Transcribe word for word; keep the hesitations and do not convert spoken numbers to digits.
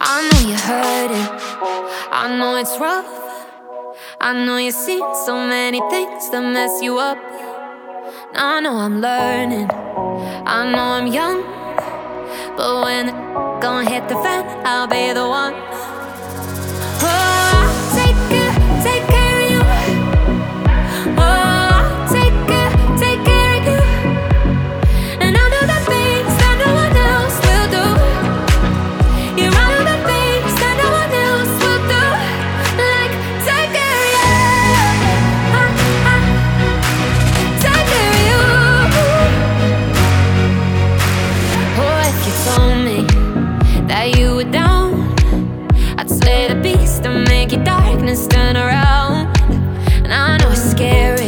I know you're hurting, I know it's rough. I know you've seen so many things that mess you up. Now I know I'm learning, I know I'm young, but when the gon' hit the fan, I'll be the one. Oh, I'll take care, take care of you. Oh, I'll take care, take care of you. And I'll do the things that no one else will do. Yeah, I'll do the things that no one else will do. Like take care of you. I, I, take care of you. Oh, if you told me that you were down, I'd slay the beast and make your darkness turn around. And I know it's scary,